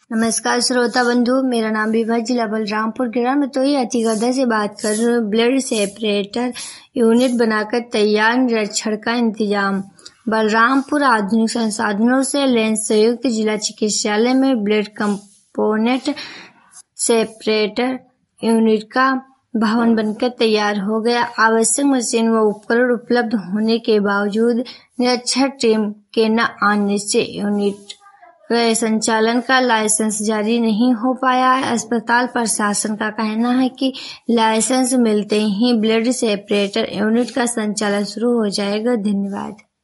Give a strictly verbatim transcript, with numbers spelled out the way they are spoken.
नमस्कार श्रोता बंधु, मेरा नाम विभा, जिला बलरामपुर ग्राम रतोई अतिगढ़ से बात कर रही हूँ। ब्लड सेपरेटर यूनिट बनाकर तैयार निरीक्षण का इंतजाम। बलरामपुर आधुनिक संसाधनों से लैस संयुक्त जिला चिकित्सालय में ब्लड कंपोनेंट सेपरेटर यूनिट का भवन बनकर तैयार हो गया। आवश्यक मशीन व उपकरण उपलब्ध होने के बावजूद निरीक्षण टीम के न आने से यूनिट के संचालन का लाइसेंस जारी नहीं हो पाया है। अस्पताल प्रशासन का कहना है कि लाइसेंस मिलते ही ब्लड सेपरेटर यूनिट का संचालन शुरू हो जाएगा। धन्यवाद।